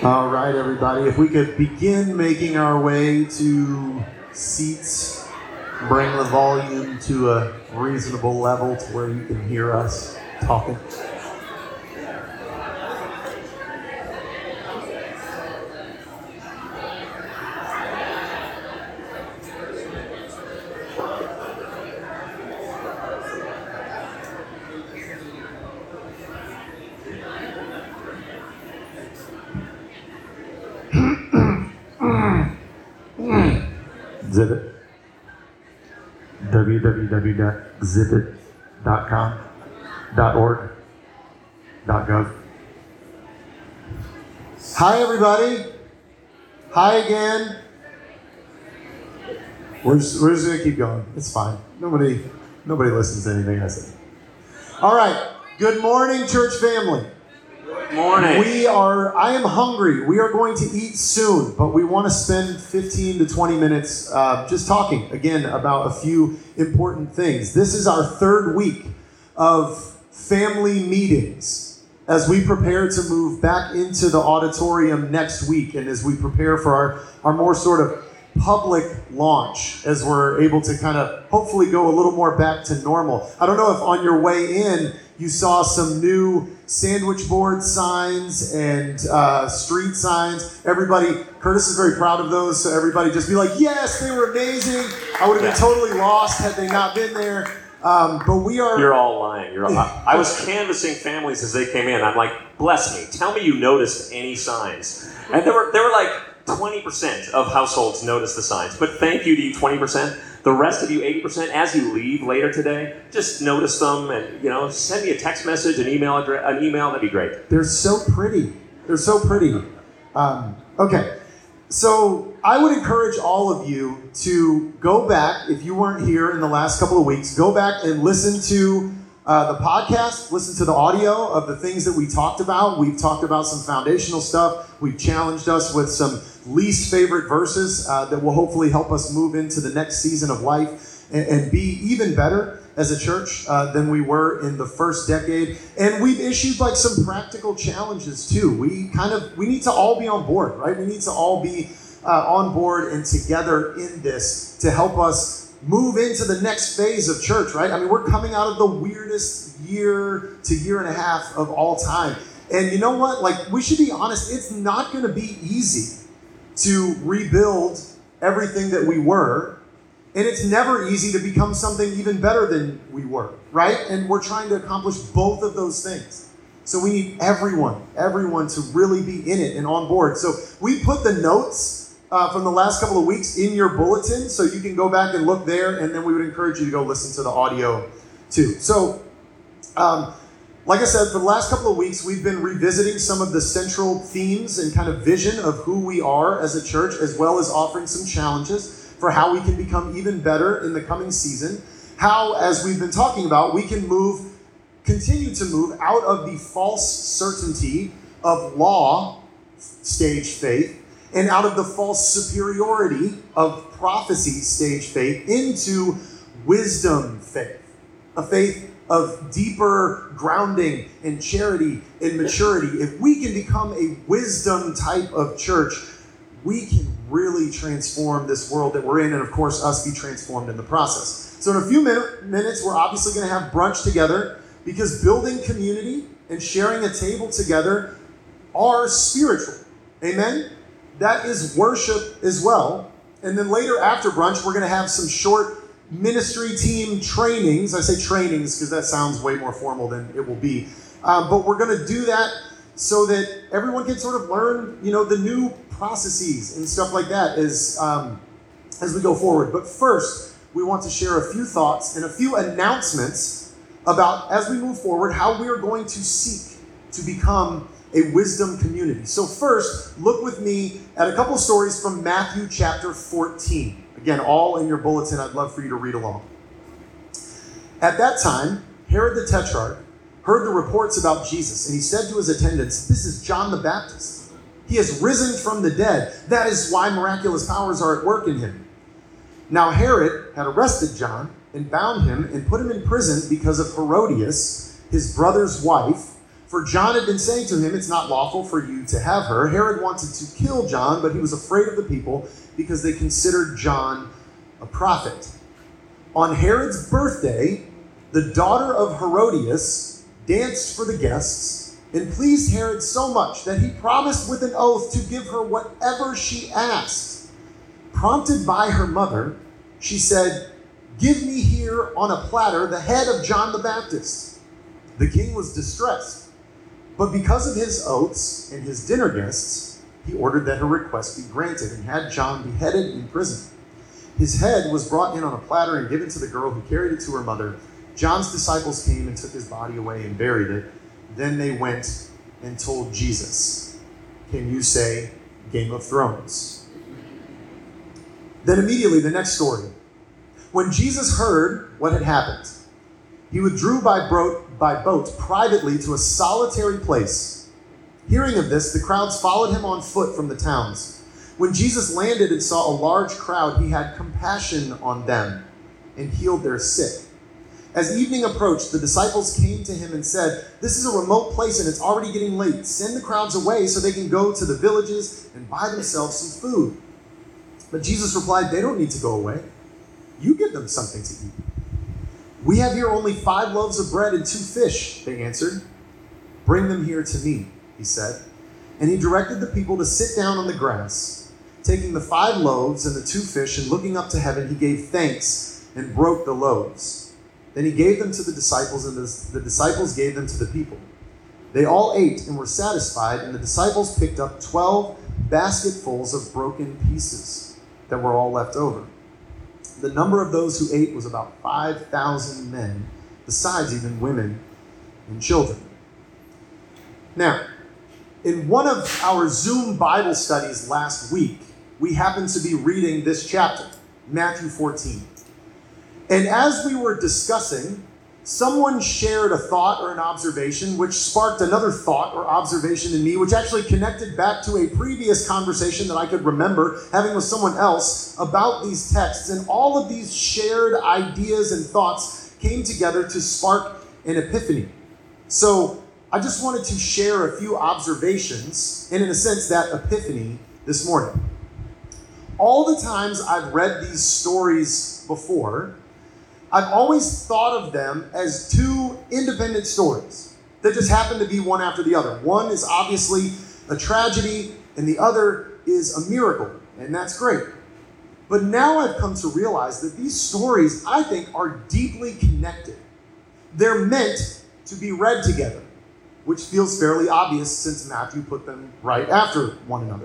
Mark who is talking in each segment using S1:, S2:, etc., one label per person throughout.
S1: All right, everybody, if we could begin making our way to seats, bring the volume to a reasonable level to where you can hear us talking. Exhibit. www.exhibit.com.org.gov. Hi, everybody. Hi again. We're just going to keep going. It's fine. Nobody listens to anything I say. All right. Good morning, church family.
S2: Morning.
S1: I am hungry. We are going to eat soon, but we want to spend 15 to 20 minutes just talking again about a few important things. This is our third week of family meetings as we prepare to move back into the auditorium next week and as we prepare for our more sort of public launch as we're able to kind of hopefully go a little more back to normal. I don't know if on your way in you saw some new sandwich board signs and street signs. Everybody, Curtis is very proud of those, so everybody just be like, yes, they were amazing. I would have been totally lost had they not been there. But we are...
S2: You're all lying. I was canvassing families as they came in. I'm like, bless me, tell me you noticed any signs. And there were like 20% of households noticed the signs. But thank you to you 20%. The rest of you 80%, as you leave later today, just notice them and send me a text message, an email, that'd be great.
S1: They're so pretty. Okay. So I would encourage all of you to go back, if you weren't here in the last couple of weeks, go back and listen to the podcast, listen to the audio of the things that we talked about. We've talked about some foundational stuff. We've challenged us with some least favorite verses that will hopefully help us move into the next season of life and be even better as a church than we were in the first decade. And we've issued like some practical challenges too. We need to all be on board, right? We need to all be on board and together in this to help us move into the next phase of church, right? I mean, we're coming out of the weirdest year to year and a half of all time. And you know what? Like, we should be honest, it's not going to be easy to rebuild everything that we were. And it's never easy to become something even better than we were, right? And we're trying to accomplish both of those things. So we need everyone to really be in it and on board. So we put the notes from the last couple of weeks in your bulletin, so you can go back and look there, and then we would encourage you to go listen to the audio too. So, like I said, for the last couple of weeks, we've been revisiting some of the central themes and kind of vision of who we are as a church, as well as offering some challenges for how we can become even better in the coming season. How, as we've been talking about, we can continue to move out of the false certainty of law stage faith and out of the false superiority of prophecy stage faith into wisdom faith, a faith of deeper grounding and charity and maturity. If we can become a wisdom type of church, we can really transform this world that we're in, and of course, us be transformed in the process. So in a few minutes, we're obviously going to have brunch together because building community and sharing a table together are spiritual. Amen? That is worship as well. And then later after brunch, we're going to have some short ministry team trainings. I say trainings because that sounds way more formal than it will be. But we're going to do that so that everyone can sort of learn, the new processes and stuff like that as we go forward. But first, we want to share a few thoughts and a few announcements about, as we move forward, how we are going to seek to become a wisdom community. So first, look with me at a couple stories from Matthew chapter 14. Again, all in your bulletin. I'd love for you to read along. At that time, Herod the Tetrarch heard the reports about Jesus, and he said to his attendants, "This is John the Baptist. He has risen from the dead. That is why miraculous powers are at work in him." Now Herod had arrested John and bound him and put him in prison because of Herodias, his brother's wife, For John had been saying to him, "It's not lawful for you to have her." Herod wanted to kill John, but he was afraid of the people because they considered John a prophet. On Herod's birthday, the daughter of Herodias danced for the guests and pleased Herod so much that he promised with an oath to give her whatever she asked. Prompted by her mother, she said, "Give me here on a platter the head of John the Baptist." The king was distressed, but because of his oaths and his dinner guests, he ordered that her request be granted and had John beheaded in prison. His head was brought in on a platter and given to the girl, who carried it to her mother. John's disciples came and took his body away and buried it. Then they went and told Jesus. Can you say Game of Thrones? Then immediately the next story. When Jesus heard what had happened, he withdrew by boat privately to a solitary place. Hearing of this, the crowds followed him on foot from the towns. When Jesus landed and saw a large crowd, he had compassion on them and healed their sick. As evening approached, the disciples came to him and said, "This is a remote place and it's already getting late. Send the crowds away so they can go to the villages and buy themselves some food." But Jesus replied, "They don't need to go away. You give them something to eat." "We have here only 5 loaves of bread and 2 fish," they answered. "Bring them here to me," he said. And he directed the people to sit down on the grass. Taking the 5 loaves and the 2 fish and looking up to heaven, he gave thanks and broke the loaves. Then he gave them to the disciples, and the disciples gave them to the people. They all ate and were satisfied, and the disciples picked up 12 basketfuls of broken pieces that were all left over. The number of those who ate was about 5,000 men, besides even women and children. Now, in one of our Zoom Bible studies last week, we happened to be reading this chapter, Matthew 14. And as we were discussing, someone shared a thought or an observation which sparked another thought or observation in me, which actually connected back to a previous conversation that I could remember having with someone else about these texts. And all of these shared ideas and thoughts came together to spark an epiphany. So I just wanted to share a few observations, and in a sense, that epiphany this morning. All the times I've read these stories before, I've always thought of them as 2 independent stories that just happen to be one after the other. One is obviously a tragedy, and the other is a miracle, and that's great. But now I've come to realize that these stories, I think, are deeply connected. They're meant to be read together, which feels fairly obvious since Matthew put them right after one another.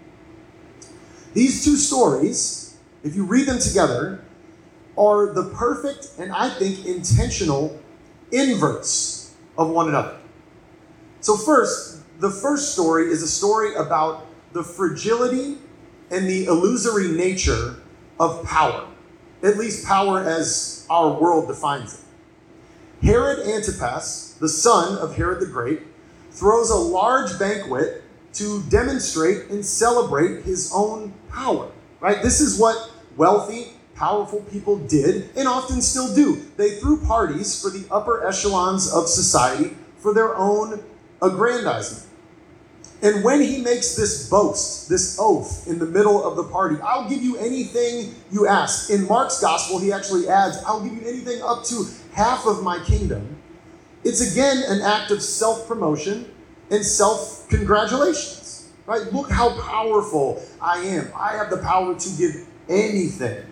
S1: These 2 stories, if you read them together, are the perfect and I think intentional inverse of one another. So first, the first story is a story about the fragility and the illusory nature of power, at least power as our world defines it. Herod Antipas, the son of Herod the Great, throws a large banquet to demonstrate and celebrate his own power, right? This is what wealthy, powerful people did and often still do. They threw parties for the upper echelons of society for their own aggrandizement. And when he makes this boast, this oath in the middle of the party, "I'll give you anything you ask." In Mark's gospel, he actually adds, "I'll give you anything up to half of my kingdom." It's again an act of self-promotion and self-congratulations, right? Look how powerful I am. I have the power to give anything.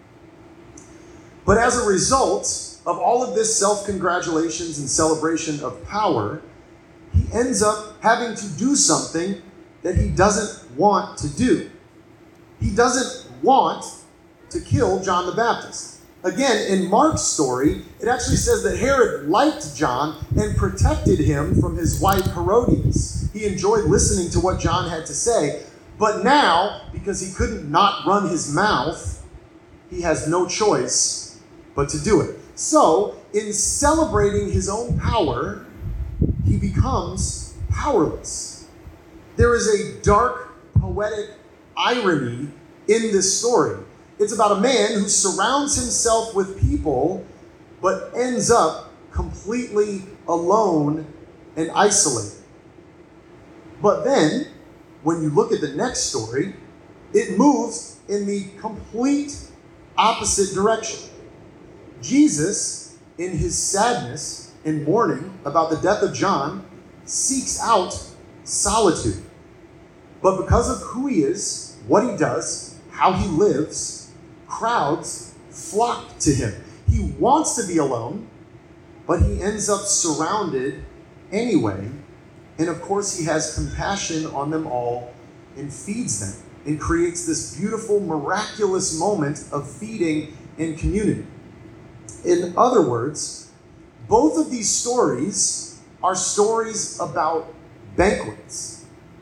S1: But as a result of all of this self-congratulations and celebration of power, he ends up having to do something that he doesn't want to do. He doesn't want to kill John the Baptist. Again, in Mark's story, it actually says that Herod liked John and protected him from his wife Herodias. He enjoyed listening to what John had to say. But now, because he couldn't not run his mouth, he has no choice but to do it. So, in celebrating his own power, he becomes powerless. There is a dark, poetic irony in this story. It's about a man who surrounds himself with people, but ends up completely alone and isolated. But then, when you look at the next story, it moves in the complete opposite direction. Jesus, in his sadness and mourning about the death of John, seeks out solitude. But because of who he is, what he does, how he lives, crowds flock to him. He wants to be alone, but he ends up surrounded anyway. And of course, he has compassion on them all and feeds them and creates this beautiful, miraculous moment of feeding and community. In other words, both of these stories are stories about banquets.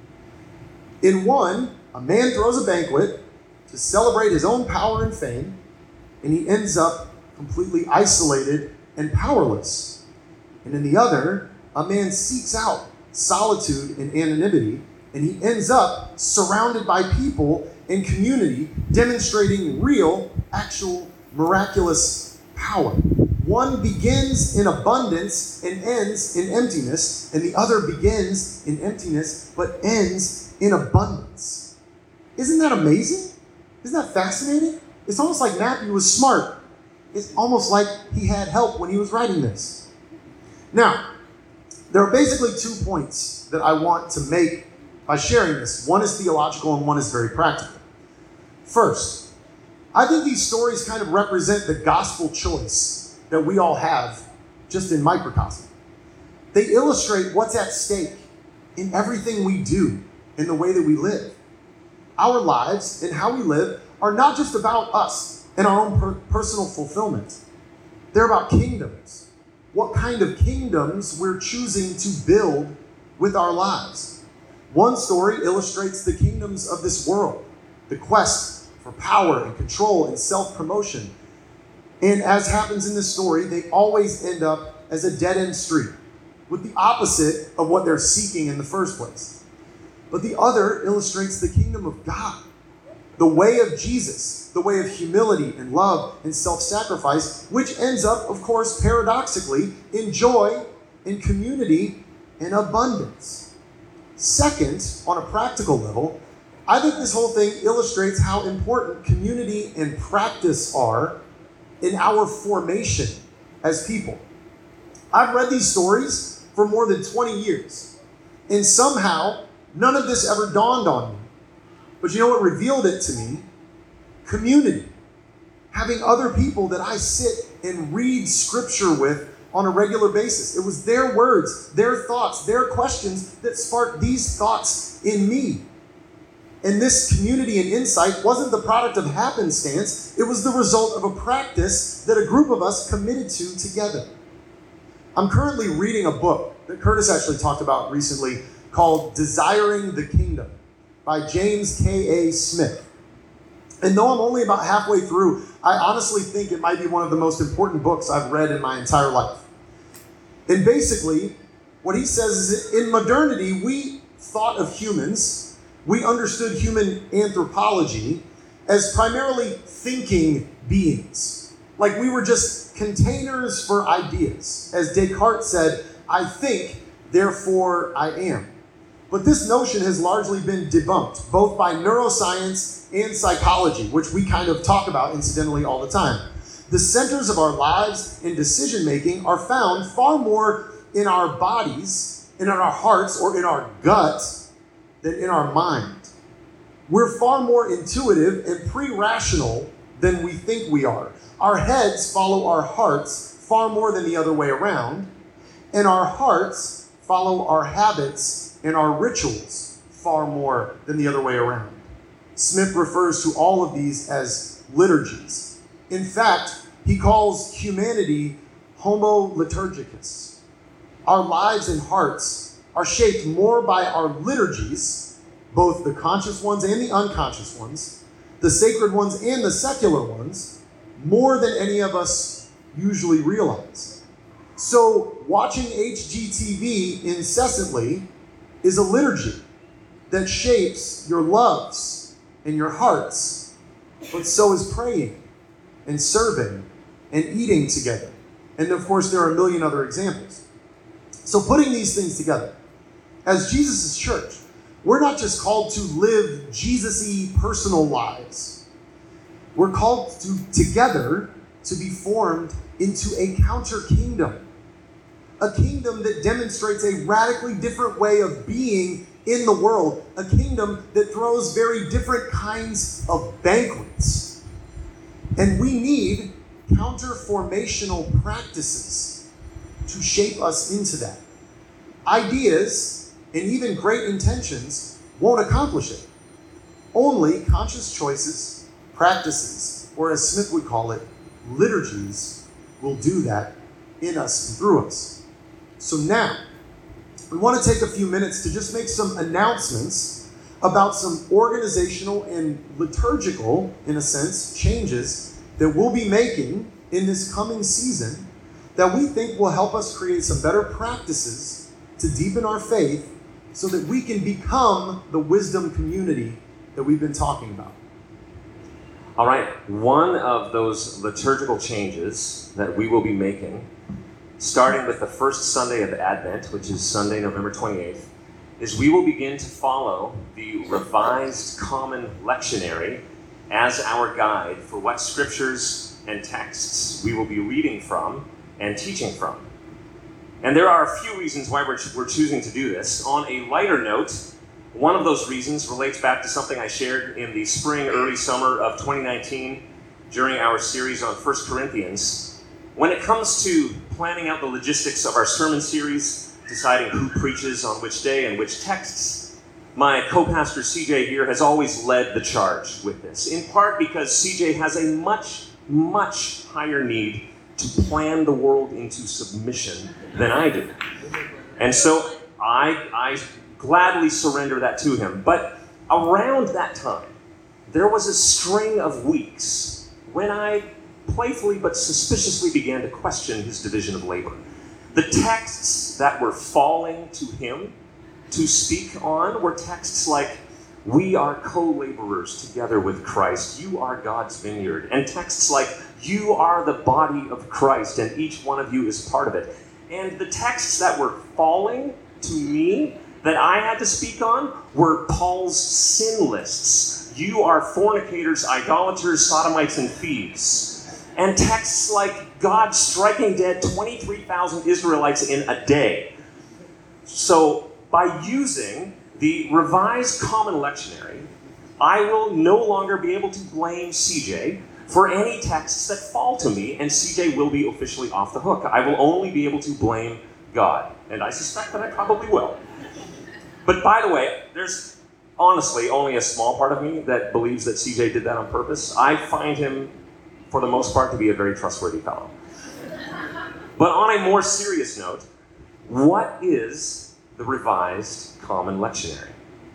S1: In one, a man throws a banquet to celebrate his own power and fame, and he ends up completely isolated and powerless. And in the other, a man seeks out solitude and anonymity, and he ends up surrounded by people and community, demonstrating real, actual, miraculous power. One begins in abundance and ends in emptiness, and the other begins in emptiness but ends in abundance. Isn't that amazing? Isn't that fascinating? It's almost like Matthew was smart. It's almost like he had help when he was writing this. Now, there are basically 2 points that I want to make by sharing this. One is theological and one is very practical. First, I think these stories kind of represent the gospel choice that we all have just in microcosm. They illustrate what's at stake in everything we do, in the way that we live. Our lives and how we live are not just about us and our own personal fulfillment. They're about kingdoms. What kind of kingdoms we're choosing to build with our lives. One story illustrates the kingdoms of this world, the quest for power and control and self-promotion. And as happens in this story, they always end up as a dead-end street, with the opposite of what they're seeking in the first place. But the other illustrates the kingdom of God, the way of Jesus, the way of humility and love and self-sacrifice, which ends up, of course, paradoxically, in joy, in community, and abundance. Second, on a practical level, I think this whole thing illustrates how important community and practice are in our formation as people. I've read these stories for more than 20 years, and somehow none of this ever dawned on me. But you know what revealed it to me? Community. Having other people that I sit and read scripture with on a regular basis. It was their words, their thoughts, their questions that sparked these thoughts in me. And this community and insight wasn't the product of happenstance. It was the result of a practice that a group of us committed to together. I'm currently reading a book that Curtis actually talked about recently called Desiring the Kingdom by James K.A. Smith. And though I'm only about halfway through, I honestly think it might be one of the most important books I've read in my entire life. And basically, what he says is that in modernity, we thought of humans, we understood human anthropology as primarily thinking beings. Like we were just containers for ideas. As Descartes said, I think, therefore I am. But this notion has largely been debunked, both by neuroscience and psychology, which we kind of talk about incidentally all the time. The centers of our lives and decision-making are found far more in our bodies, in our hearts, or in our gut than in our mind. We're far more intuitive and pre-rational than we think we are. Our heads follow our hearts far more than the other way around, and our hearts follow our habits and our rituals far more than the other way around. Smith refers to all of these as liturgies. In fact, he calls humanity homo liturgicus. Our lives and hearts are shaped more by our liturgies, both the conscious ones and the unconscious ones, the sacred ones and the secular ones, more than any of us usually realize. So watching HGTV incessantly is a liturgy that shapes your loves and your hearts, but so is praying and serving and eating together. And of course, there are a million other examples. So putting these things together, as Jesus' church, we're not just called to live Jesus-y personal lives. We're called to together to be formed into a counter kingdom. A kingdom that demonstrates a radically different way of being in the world. A kingdom that throws very different kinds of banquets. And we need counter-formational practices to shape us into that. Ideas and even great intentions won't accomplish it. Only conscious choices, practices, or as Smith would call it, liturgies, will do that in us and through us. So now, we want to take a few minutes to just make some announcements about some organizational and liturgical, in a sense, changes that we'll be making in this coming season that we think will help us create some better practices to deepen our faith so that we can become the wisdom community that we've been talking about.
S2: All right, one of those liturgical changes that we will be making, starting with the first Sunday of Advent, which is Sunday, November 28th, is we will begin to follow the Revised Common Lectionary as our guide for what scriptures and texts we will be reading from and teaching from. And there are a few reasons why we're choosing to do this. On a lighter note, one of those reasons relates back to something I shared in the spring, early summer of 2019 during our series on 1 Corinthians. When it comes to planning out the logistics of our sermon series, deciding who preaches on which day and which texts, my co-pastor CJ here has always led the charge with this, in part because CJ has a much, much higher need to plan the world into submission than I do. And so I gladly surrender that to him. But around that time, there was a string of weeks when I playfully but suspiciously began to question his division of labor. The texts that were falling to him to speak on were texts like, "We are co-laborers together with Christ. You are God's vineyard." And texts like, "You are the body of Christ, and each one of you is part of it." And the texts that were falling to me that I had to speak on were Paul's sin lists. "You are fornicators, idolaters, sodomites, and thieves." And texts like God striking dead 23,000 Israelites in a day. So by using the Revised Common Lectionary, I will no longer be able to blame CJ for any texts that fall to me, and CJ will be officially off the hook. I will only be able to blame God, and I suspect that I probably will. But by the way, there's honestly only a small part of me that believes that CJ did that on purpose. I find him, for the most part, to be a very trustworthy fellow. But on a more serious note, what is the Revised Common Lectionary?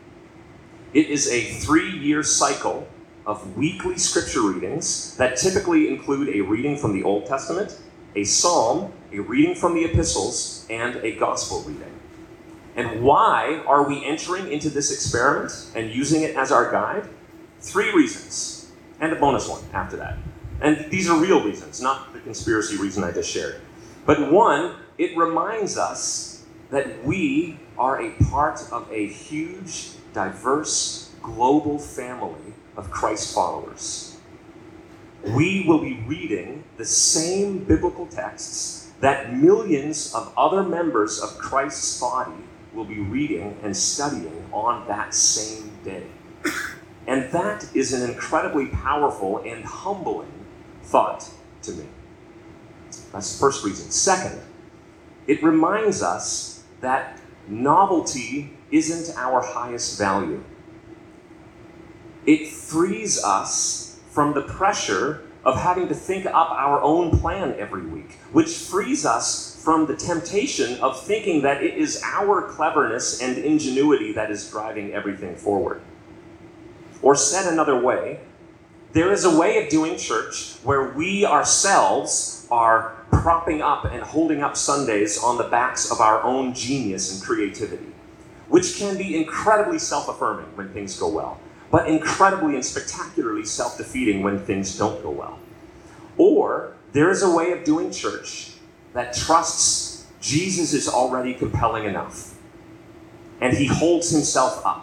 S2: It is a 3-year cycle of weekly scripture readings that typically include a reading from the Old Testament, a psalm, a reading from the epistles, and a gospel reading. And why are we entering into this experiment and using it as our guide? 3 reasons, and a bonus one after that. And these are real reasons, not the conspiracy reason I just shared. But one, it reminds us that we are a part of a huge, diverse, global family of Christ followers. We will be reading the same biblical texts that millions of other members of Christ's body will be reading and studying on that same day. And that is an incredibly powerful and humbling thought to me. That's the first reason. Second, it reminds us that novelty isn't our highest value. It frees us from the pressure of having to think up our own plan every week, which frees us from the temptation of thinking that it is our cleverness and ingenuity that is driving everything forward. Or said another way, there is a way of doing church where we ourselves are propping up and holding up Sundays on the backs of our own genius and creativity, which can be incredibly self-affirming when things go well, but incredibly and spectacularly self-defeating when things don't go well. Or there is a way of doing church that trusts Jesus is already compelling enough. And he holds himself up.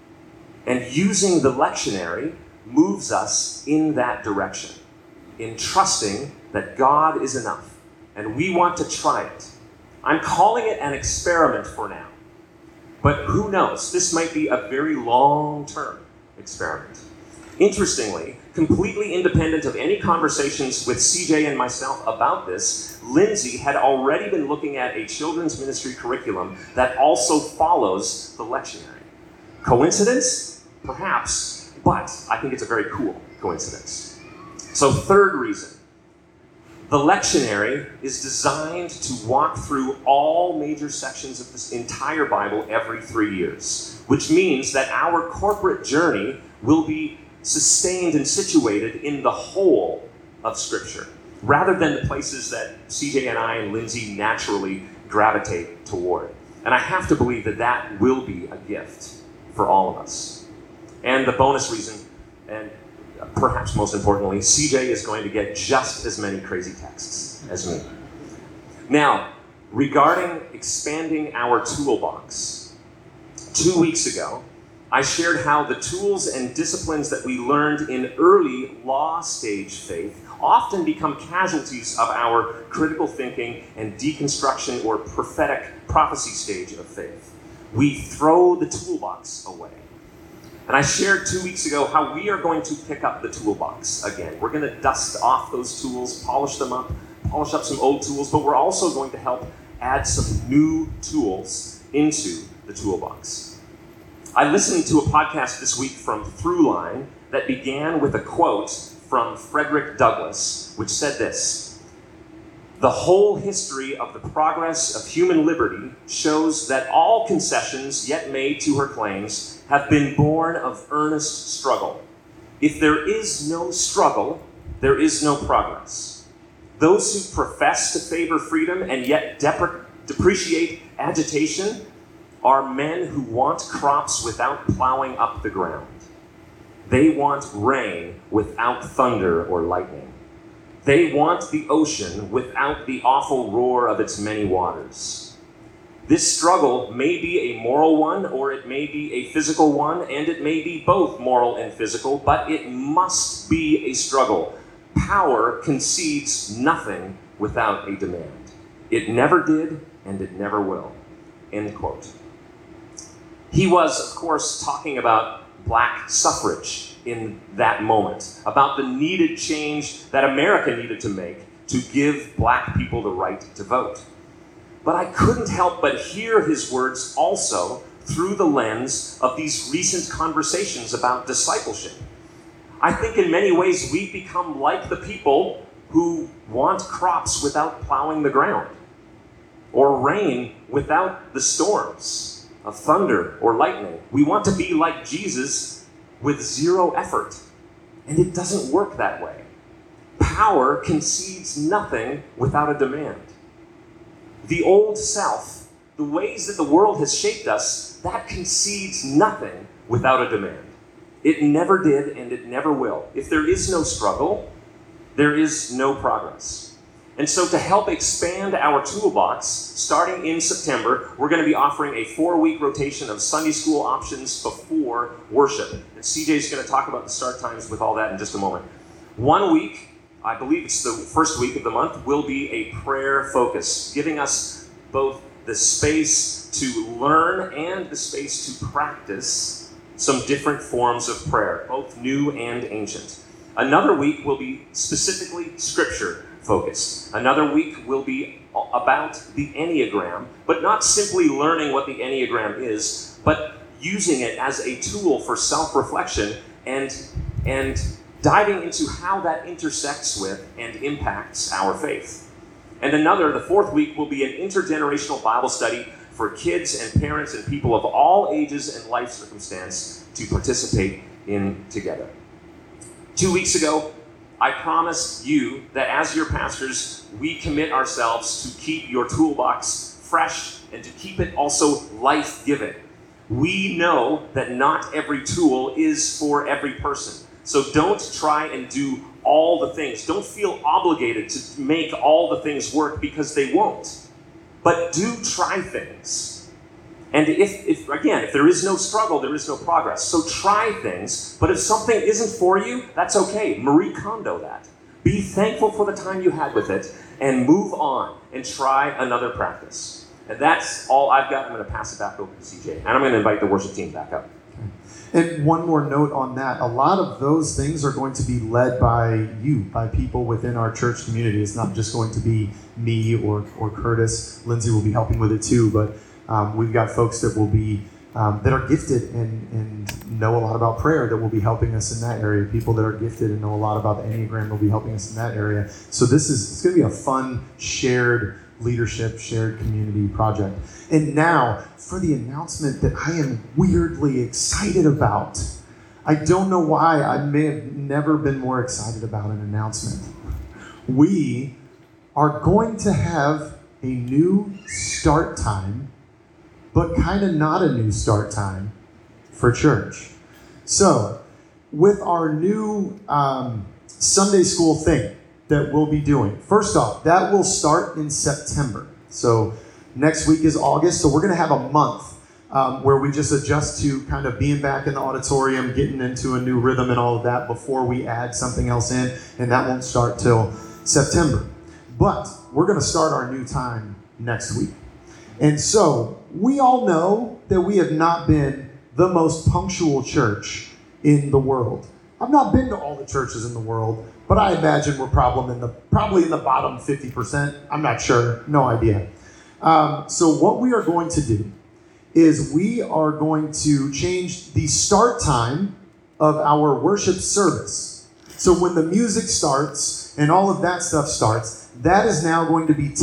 S2: And using the lectionary moves us in that direction, in trusting that God is enough. And we want to try it. I'm calling it an experiment for now. But who knows? This might be a very long-term experiment. Interestingly, completely independent of any conversations with CJ and myself about this, Lindsay had already been looking at a children's ministry curriculum that also follows the lectionary. Coincidence? Perhaps, but I think it's a very cool coincidence. So, third reason. The lectionary is designed to walk through all major sections of this entire Bible every 3 years, which means that our corporate journey will be sustained and situated in the whole of Scripture, rather than the places that CJ and I and Lindsay naturally gravitate toward. And I have to believe that that will be a gift for all of us. And the bonus reason, and perhaps most importantly, CJ is going to get just as many crazy texts as me. Now, regarding expanding our toolbox, 2 weeks ago, I shared how the tools and disciplines that we learned in early law stage faith often become casualties of our critical thinking and deconstruction or prophetic prophecy stage of faith. We throw the toolbox away. And I shared 2 weeks ago how we are going to pick up the toolbox again. We're going to dust off those tools, polish up some old tools, but we're also going to help add some new tools into the toolbox. I listened to a podcast this week from Throughline that began with a quote from Frederick Douglass, which said this: "The whole history of the progress of human liberty shows that all concessions yet made to her claims have been born of earnest struggle. If there is no struggle, there is no progress. Those who profess to favor freedom and yet depreciate agitation are men who want crops without plowing up the ground. They want rain without thunder or lightning. They want the ocean without the awful roar of its many waters. This struggle may be a moral one, or it may be a physical one, and it may be both moral and physical, but it must be a struggle. Power concedes nothing without a demand. It never did, and it never will." End quote. He was, of course, talking about black suffrage in that moment, about the needed change that America needed to make to give black people the right to vote. But I couldn't help but hear his words also through the lens of these recent conversations about discipleship. I think in many ways we've become like the people who want crops without plowing the ground, or rain without the storms of thunder or lightning. We want to be like Jesus with zero effort, and it doesn't work that way. Power concedes nothing without a demand. The old self, the ways that the world has shaped us, that concedes nothing without a demand. It never did, and it never will. If there is no struggle, there is no progress. And so to help expand our toolbox, starting in September, we're going to be offering a 4-week rotation of Sunday school options before worship. And CJ's going to talk about the start times with all that in just a moment. 1 week, I believe it's the first week of the month, will be a prayer focus, giving us both the space to learn and the space to practice some different forms of prayer, both new and ancient. Another week will be specifically Scripture focused. Another week will be about the Enneagram, but not simply learning what the Enneagram is, but using it as a tool for self-reflection and diving into how that intersects with and impacts our faith. And the fourth week, will be an intergenerational Bible study for kids and parents and people of all ages and life circumstance to participate in together. 2 weeks ago, I promised you that as your pastors, we commit ourselves to keep your toolbox fresh and to keep it also life-giving. We know that not every tool is for every person. So don't try and do all the things. Don't feel obligated to make all the things work, because they won't. But do try things. And if there is no struggle, there is no progress. So try things, but if something isn't for you, that's okay. Marie Kondo that. Be thankful for the time you had with it, and move on, and try another practice. And that's all I've got. I'm going to pass it back over to CJ. And I'm going to invite the worship team back up.
S1: And one more note on that. A lot of those things are going to be led by you, by people within our church community. It's not just going to be me or Curtis. Lindsay will be helping with it too, but we've got folks that will be that are gifted and know a lot about prayer that will be helping us in that area. People that are gifted and know a lot about the Enneagram will be helping us in that area. So it's going to be a fun, shared leadership, shared community project. And now for the announcement that I am weirdly excited about. I don't know why. I may have never been more excited about an announcement. We are going to have a new start time, but kind of not a new start time for church. So with our new Sunday school thing that we'll be doing, first off, that will start in September. So next week is August, so we're going to have a month where we just adjust to kind of being back in the auditorium, getting into a new rhythm and all of that before we add something else in, and that won't start till September. But we're going to start our new time next week. And so we all know that we have not been the most punctual church in the world. I've not been to all the churches in the world, but I imagine we're probably in the bottom 50%. I'm not sure, no idea. So what we are going to do is we are going to change the start time of our worship service. So when the music starts and all of that stuff starts, that is now going to be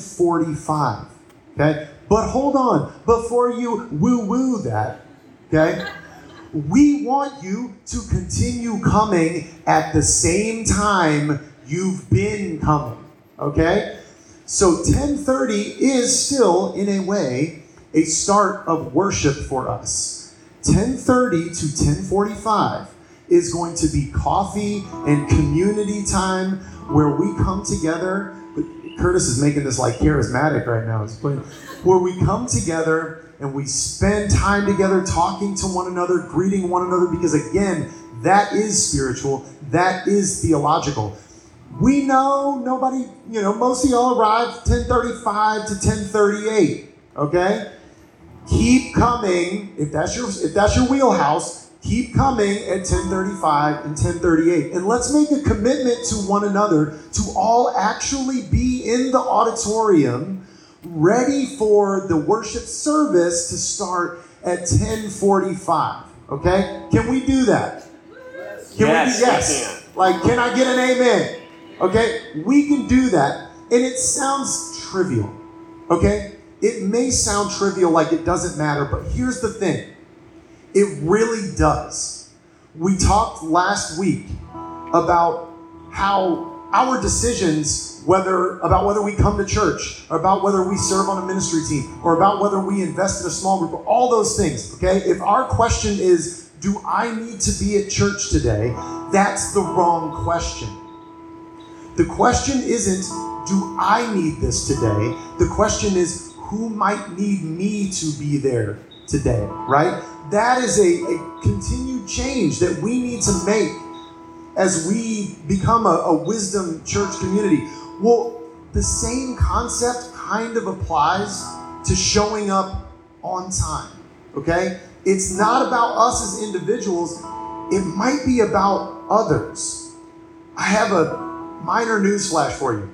S1: 10:45. Okay? But hold on, before you woo-woo that, okay? We want you to continue coming at the same time you've been coming, okay? So 10:30 is still, in a way, a start of worship for us. 10:30 to 10:45 is going to be coffee and community time where we come together. Curtis is making this like charismatic right now. Where we come together and we spend time together talking to one another, greeting one another, because again, that is spiritual, that is theological. We know nobody, most of y'all arrived 10:35 to 10:38, okay? Keep coming, if that's your wheelhouse, keep coming at 10:35 and 10:38. And let's make a commitment to one another to all actually be in the auditorium ready for the worship service to start at 10:45. Okay? Can we do that?
S2: Yes.
S1: Can I get an amen? Okay? We can do that. And it sounds trivial. Okay? It may sound trivial, like it doesn't matter, but here's the thing. It really does. We talked last week about how our decisions, about whether we come to church, or about whether we serve on a ministry team, or about whether we invest in a small group, or all those things, okay? If our question is, do I need to be at church today? That's the wrong question. The question isn't, do I need this today? The question is, who might need me to be there today, right? That is a continued change that we need to make as we become a wisdom church community. Well, the same concept kind of applies to showing up on time, okay? It's not about us as individuals. It might be about others. I have a minor news flash for you.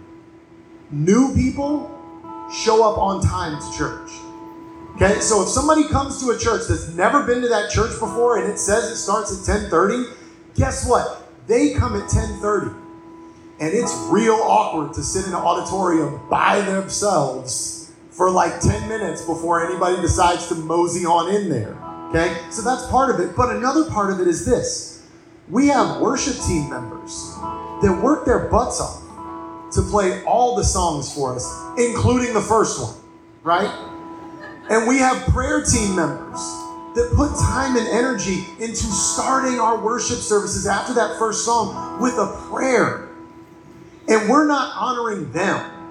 S1: New people show up on time to church. Okay, so if somebody comes to a church that's never been to that church before and it says it starts at 10:30, guess what? They come at 10:30. And it's real awkward to sit in an auditorium by themselves for like 10 minutes before anybody decides to mosey on in there. Okay, so that's part of it. But another part of it is this. We have worship team members that work their butts off to play all the songs for us, including the first one, right? And we have prayer team members that put time and energy into starting our worship services after that first song with a prayer. And we're not honoring them.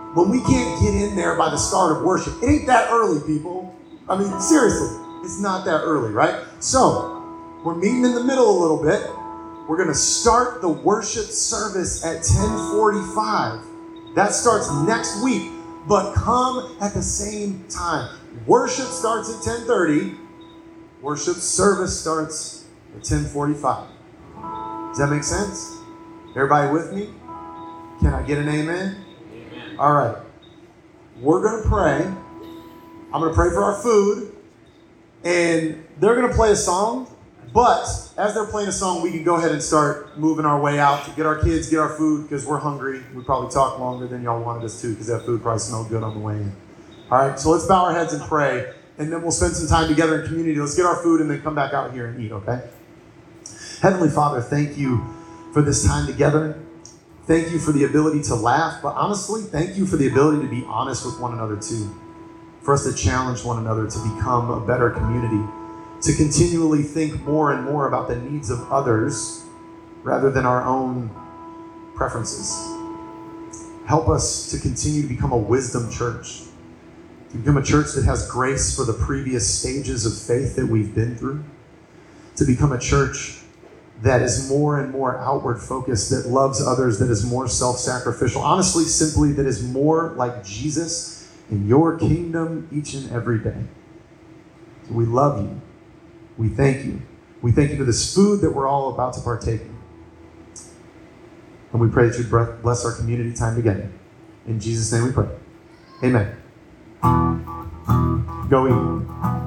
S1: when we can't get in there by the start of worship. It ain't that early, people. I mean, seriously, it's not that early, right? So, we're meeting in the middle a little bit. We're going to start the worship service at 10:45. That starts next week, but come at the same time. Worship starts at 10:30. Worship service starts at 10:45. Does that make sense? Everybody with me? Can I get an amen? Amen. All right. We're going to pray. I'm going to pray for our food. And they're going to play a song. But as they're playing a song, we can go ahead and start moving our way out to get our kids, get our food, because we're hungry. We probably talk longer than y'all wanted us to, because that food probably smelled good on the way in. All right, so let's bow our heads and pray, and then we'll spend some time together in community. Let's get our food and then come back out here and eat, okay? Heavenly Father, thank you for this time together. Thank you for the ability to laugh, but honestly, thank you for the ability to be honest with one another too. For us to challenge one another to become a better community, to continually think more and more about the needs of others rather than our own preferences. Help us to continue to become a wisdom church, to become a church that has grace for the previous stages of faith that we've been through, to become a church that is more and more outward focused, that loves others, that is more self-sacrificial, honestly, simply that is more like Jesus in your kingdom each and every day. So we love you. We thank you. We thank you for this food that we're all about to partake in. And we pray that you bless our community time together. In Jesus' name we pray. Amen. Go eat.